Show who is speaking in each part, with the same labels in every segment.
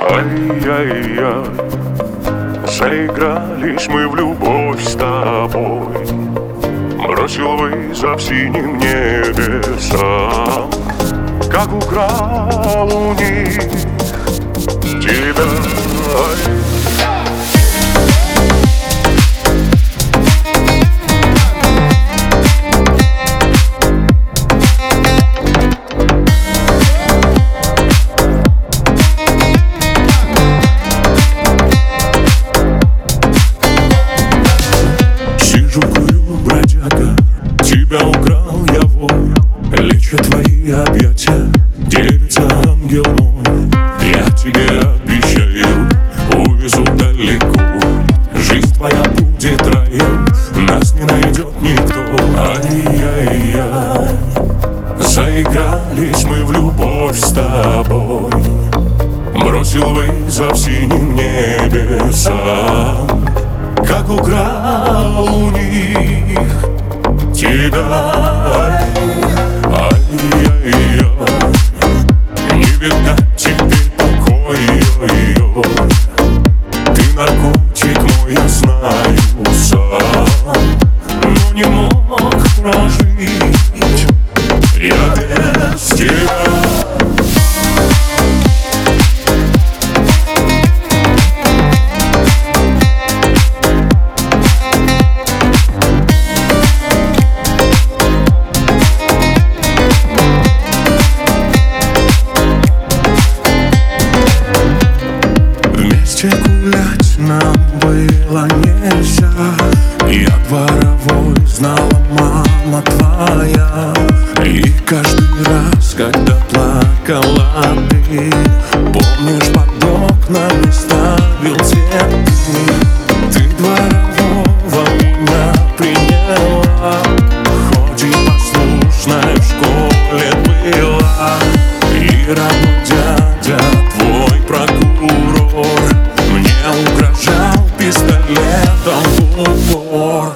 Speaker 1: Ай-яй-яй, заигрались мы в любовь с тобой. Бросил вызов синим небесам, как украл у них тебя.
Speaker 2: Тебя украл я, вор, лечу твои объятия, девица, ангел мой. Я тебе обещаю, увезу далеко. Жизнь твоя будет раем, нас не найдет никто. Ай-яй-яй, заигрались мы в любовь с тобой. Бросил вызов синим небесам, как украл у них тебя. Ай-яй-яй, не видать теперь покоя. Ты наркотик мой, я знаю сам, но не мог прожить я без тебя. Гулять нам было нельзя. Я дворовой, знала мама твоя. И каждый раз, когда плакала ты, помнишь, под окнами ставил цветы. Ты дворового меня приняла, хоть и послушная в школе была. И родной дядя твой прокурор мне угрожал пистолетом в упор.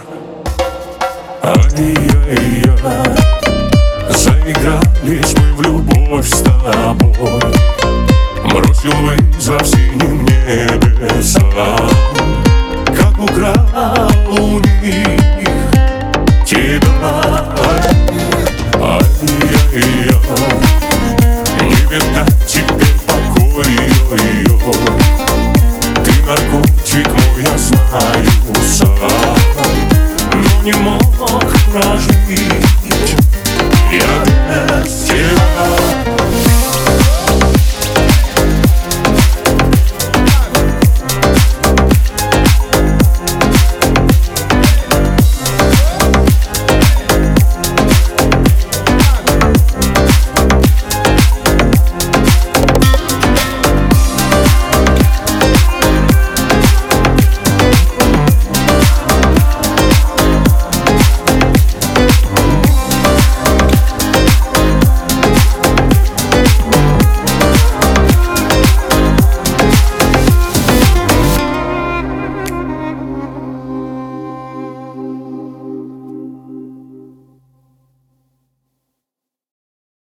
Speaker 2: Ай-яй-яй, заигрались мы в любовь с тобой. Бросил вызов синим небесам, как украл у них тебя. Ай-яй-яй, не видать теперь покоя. Ты наркотик мой, я знаю